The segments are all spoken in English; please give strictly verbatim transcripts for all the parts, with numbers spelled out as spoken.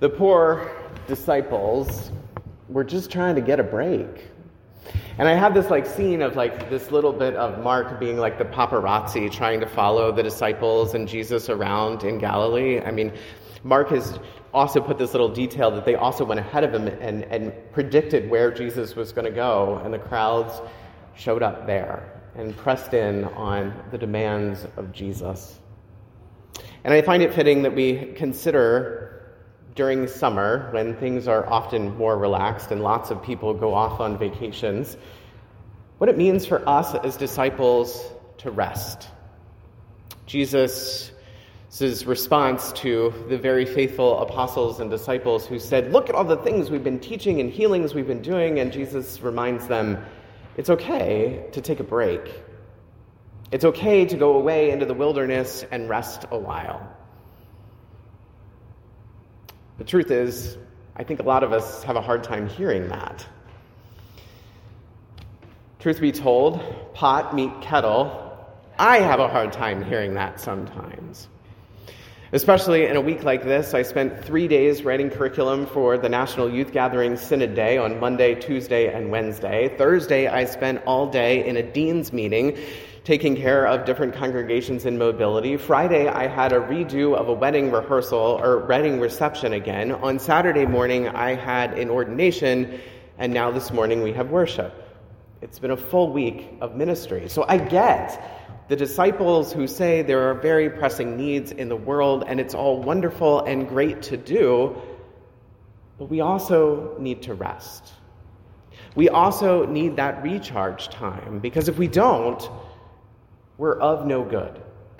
The poor disciples were just trying to get a break. And I have this like scene of like this little bit of Mark being like the paparazzi trying to follow the disciples and Jesus around in Galilee. I mean, Mark has also put this little detail that they also went ahead of him and, and predicted where Jesus was going to go, and the crowds showed up there and pressed in on the demands of Jesus. And I find it fitting that we consider during summer, when things are often more relaxed and lots of people go off on vacations, what it means for us as disciples to rest. Jesus' response to the very faithful apostles and disciples who said, "Look at all the things we've been teaching and healings we've been doing," and Jesus reminds them, it's okay to take a break. It's okay to go away into the wilderness and rest a while. The truth is, I think a lot of us have a hard time hearing that. Truth be told, pot meet kettle, I have a hard time hearing that sometimes. Especially in a week like this, I spent three days writing curriculum for the National Youth Gathering Synod Day on Monday, Tuesday, and Wednesday. Thursday, I spent all day in a dean's meeting taking care of different congregations in mobility. Friday, I had a redo of a wedding rehearsal or wedding reception again. On Saturday morning, I had an ordination, and now this morning we have worship. It's been a full week of ministry. So I get the disciples who say there are very pressing needs in the world, and it's all wonderful and great to do, but we also need to rest. We also need that recharge time, because if we don't, we're of no good.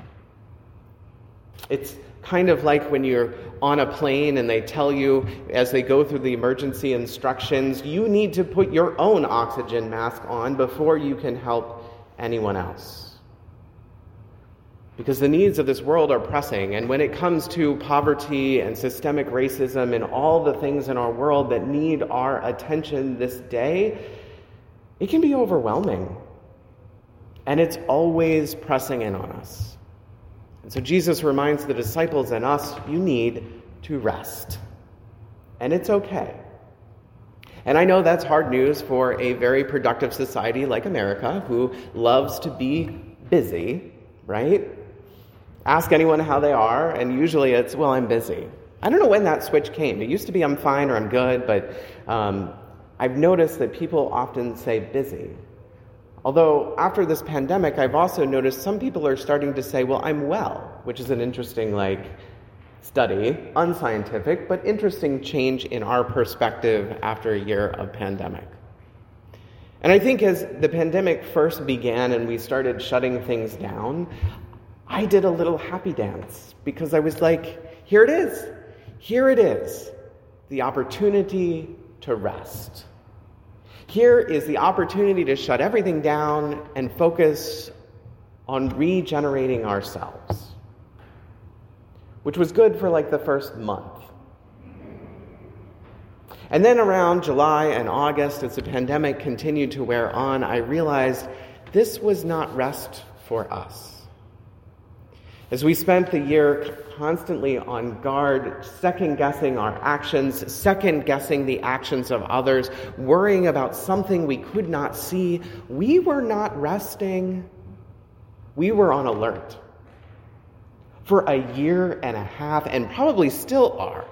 It's kind of like when you're on a plane and they tell you as they go through the emergency instructions, you need to put your own oxygen mask on before you can help anyone else. Because the needs of this world are pressing, and when it comes to poverty and systemic racism and all the things in our world that need our attention this day, it can be overwhelming. And it's always pressing in on us. And so Jesus reminds the disciples and us, you need to rest. And it's okay. And I know that's hard news for a very productive society like America, who loves to be busy, right? Ask anyone how they are, and usually it's, well, I'm busy. I don't know when that switch came. It used to be I'm fine or I'm good, but um, I've noticed that people often say busy. Although after this pandemic, I've also noticed some people are starting to say, well, I'm well, which is an interesting, like, study, unscientific, but interesting change in our perspective after a year of pandemic. And I think as the pandemic first began and we started shutting things down, I did a little happy dance because I was like, here it is. Here it is, the opportunity to rest. Here is the opportunity to shut everything down and focus on regenerating ourselves, which was good for like the first month. And then around July and August, as the pandemic continued to wear on, I realized this was not rest for us. As we spent the year constantly on guard, second-guessing our actions, second-guessing the actions of others, worrying about something we could not see, we were not resting. We were on alert. For a year and a half, and probably still are.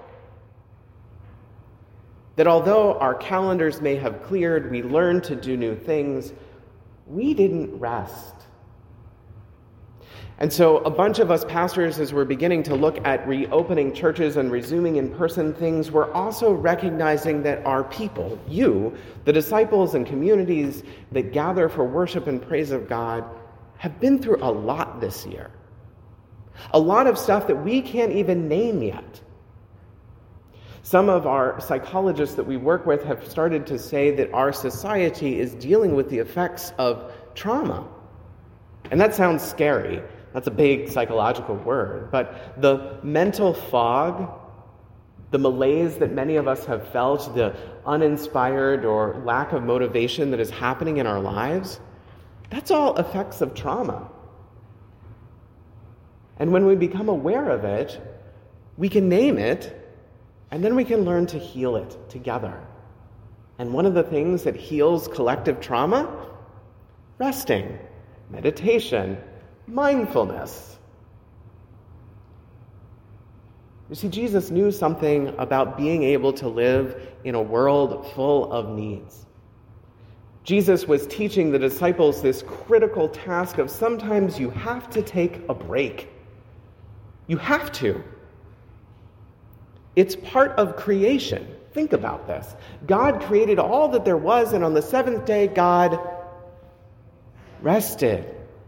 That although our calendars may have cleared, we learned to do new things, we didn't rest. And so a bunch of us pastors, as we're beginning to look at reopening churches and resuming in-person things, we're also recognizing that our people, you, the disciples and communities that gather for worship and praise of God, have been through a lot this year. A lot of stuff that we can't even name yet. Some of our psychologists that we work with have started to say that our society is dealing with the effects of trauma. And that sounds scary. That's a big psychological word. But the mental fog, the malaise that many of us have felt, the uninspired or lack of motivation that is happening in our lives, that's all effects of trauma. And when we become aware of it, we can name it And then we can learn to heal it together. And one of the things that heals collective trauma? Resting, meditation, mindfulness. You see, Jesus knew something about being able to live in a world full of needs. Jesus was teaching the disciples this critical task of sometimes you have to take a break. You have to. It's part of creation. Think about this. God created all that there was, and on the seventh day, God rested.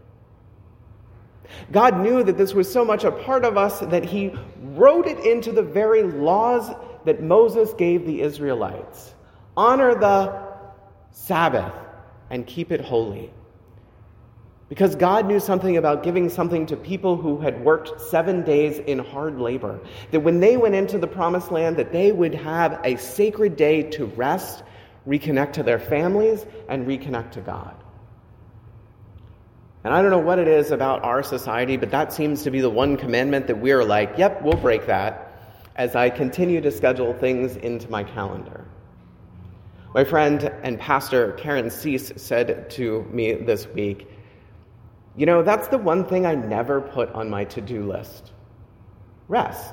God knew that this was so much a part of us that he wrote it into the very laws that Moses gave the Israelites. Honor the Sabbath and keep it holy. Because God knew something about giving something to people who had worked seven days in hard labor. That when they went into the promised land, that they would have a sacred day to rest, reconnect to their families, and reconnect to God. And I don't know what it is about our society, but that seems to be the one commandment that we're like, yep, we'll break that, as I continue to schedule things into my calendar. My friend and pastor Karen Cease said to me this week, you know, that's the one thing I never put on my to-do list. Rest.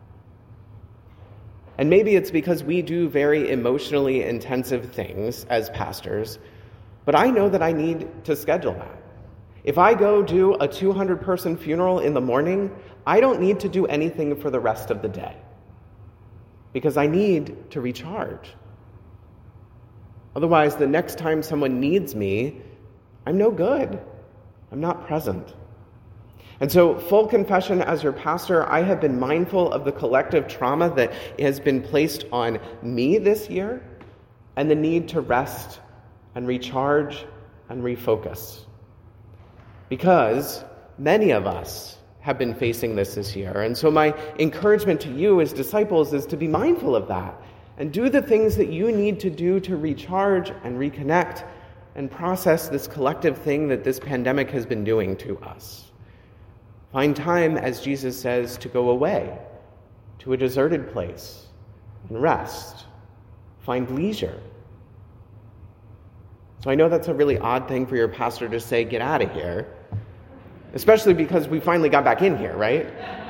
And maybe it's because we do very emotionally intensive things as pastors, but I know that I need to schedule that. If I go do a two hundred person funeral in the morning, I don't need to do anything for the rest of the day because I need to recharge. Otherwise, the next time someone needs me, I'm no good. I'm not present. And so, full confession, as your pastor, I have been mindful of the collective trauma that has been placed on me this year and the need to rest and recharge and refocus. Because many of us have been facing this this year. And so my encouragement to you as disciples is to be mindful of that and do the things that you need to do to recharge and reconnect and process this collective thing that this pandemic has been doing to us. Find time, as Jesus says, to go away to a deserted place and rest. Find leisure. So I know that's a really odd thing for your pastor to say, get out of here, especially because we finally got back in here, right?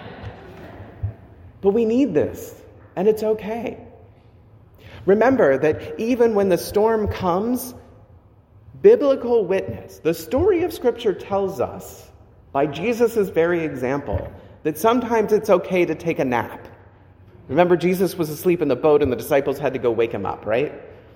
But we need this, and it's okay. Remember that even when the storm comes, biblical witness, the story of Scripture tells us, by Jesus' very example, that sometimes it's okay to take a nap. Remember, Jesus was asleep in the boat and the disciples had to go wake him up, right?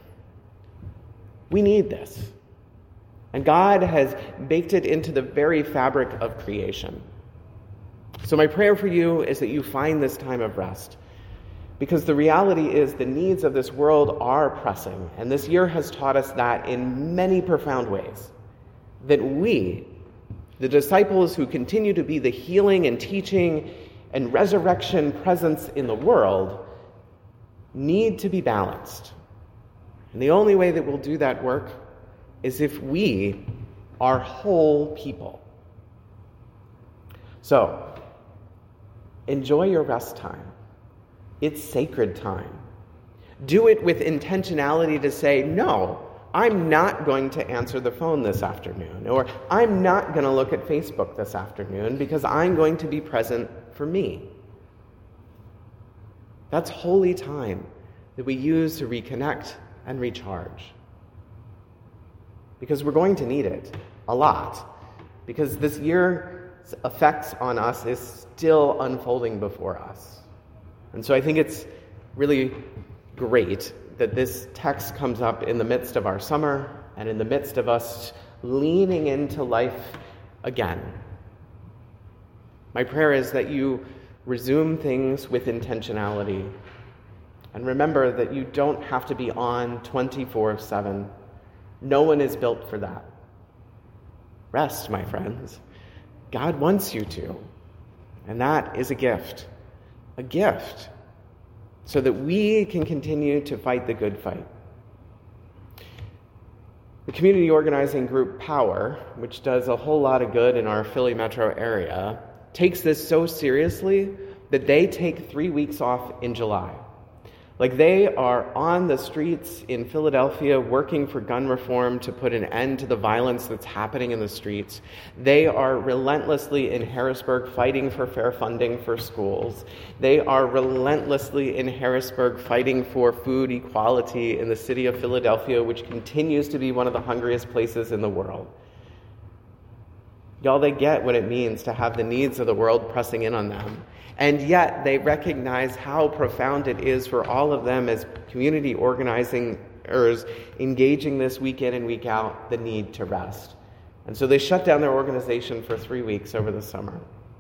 We need this. And God has baked it into the very fabric of creation. So my prayer for you is that you find this time of rest. Because the reality is the needs of this world are pressing. And this year has taught us that in many profound ways. That we, the disciples who continue to be the healing and teaching and resurrection presence in the world, need to be balanced. And the only way that we'll do that work is if we are whole people. So, enjoy your rest time. It's sacred time. Do it with intentionality to say, no, I'm not going to answer the phone this afternoon, or I'm not going to look at Facebook this afternoon because I'm going to be present for me. That's holy time that we use to reconnect and recharge. Because we're going to need it a lot. Because this year's effects on us is still unfolding before us. And so I think it's really great that this text comes up in the midst of our summer and in the midst of us leaning into life again. My prayer is that you resume things with intentionality. And remember that you don't have to be on twenty-four seven. No one is built for that. Rest, my friends. God wants you to. And that is a gift. A gift. So that we can continue to fight the good fight. The community organizing group Power, which does a whole lot of good in our Philly metro area, takes this so seriously that they take three weeks off in July. Like, they are on the streets in Philadelphia working for gun reform to put an end to the violence that's happening in the streets. They are relentlessly in Harrisburg fighting for fair funding for schools. They are relentlessly in Harrisburg fighting for food equality in the city of Philadelphia, which continues to be one of the hungriest places in the world. Y'all, they get what it means to have the needs of the world pressing in on them. And yet they recognize how profound it is for all of them as community organizers engaging this week in and week out the need to rest. And so they shut down their organization for three weeks over the summer.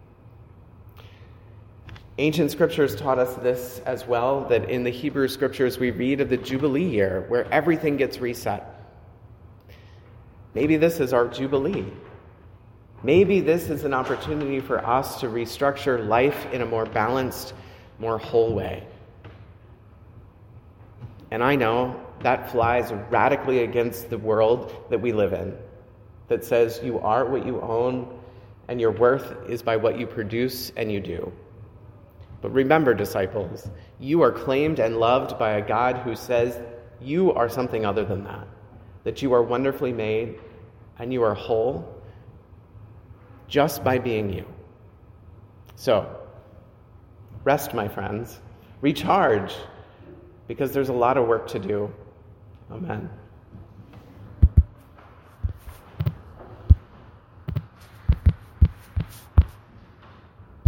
Ancient scriptures taught us this as well, that in the Hebrew scriptures we read of the Jubilee year where everything gets reset. Maybe this is our Jubilee. Maybe this is an opportunity for us to restructure life in a more balanced, more whole way. And I know that flies radically against the world that we live in, that says you are what you own and your worth is by what you produce and you do. But remember, disciples, you are claimed and loved by a God who says you are something other than that, that you are wonderfully made and you are whole just by being you. So, rest, my friends. Recharge, because there's a lot of work to do. Amen.